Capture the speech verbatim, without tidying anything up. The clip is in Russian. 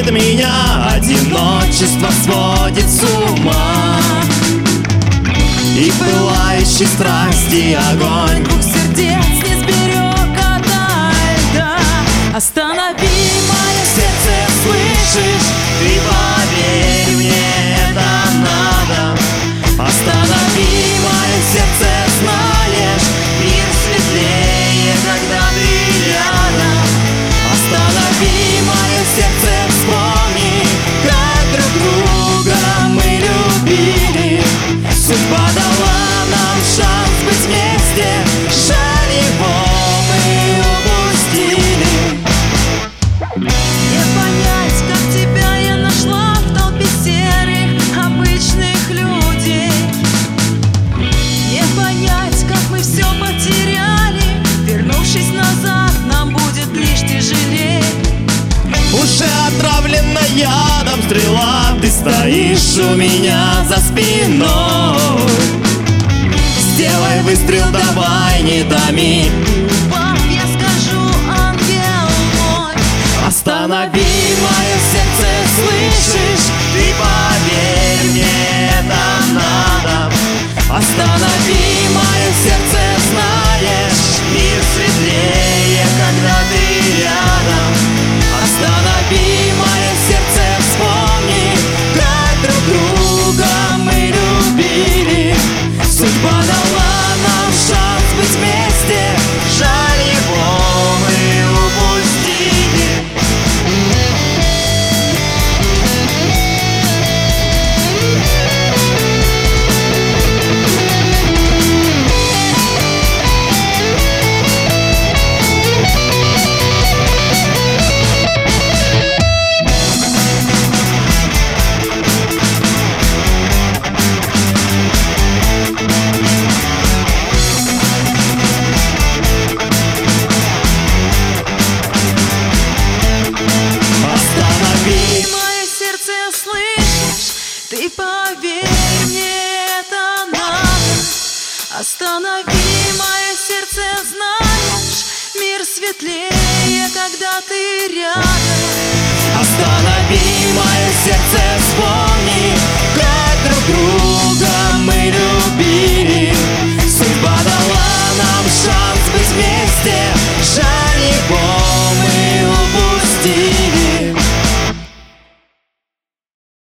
пугает меня, одиночество сводит с ума. И пылающий страсти огонь двух сердец не сберег ото льда. Останови мое сердце, слышишь? Ты поверь мне, это надо. Останови мое сердце, знаешь, мир светлее, когда ты рядом. Останови мое сердце, вспомни, как друг друга мы любили. Судьба дала нам шанс быть вместе, жаль, его мы упустили. Не понять, как тебя я нашла в толпе серых обычных людей. Не понять, как мы все потеряли. Вернувшись назад, нам будет лишь тяжелее. Уже отравлена ядом стрела, ты стоишь у меня за спиной. Сделай выстрел, давай, не томи. Пап, я скажу, ангел мой. Останови мое сердце, слышишь? Ты поверь мне, это надо. Останови мое сердце, знаешь, мир светлее, когда ты рядом. Останови мое сердце, вспомни, как друг друга мы любили. Судьба дала нам шанс быть вместе, жаль, его мы упустили. Ты поверь мне, это надо. Останови мое сердце, знаешь, мир светлее, когда ты рядом. Останови мое сердце.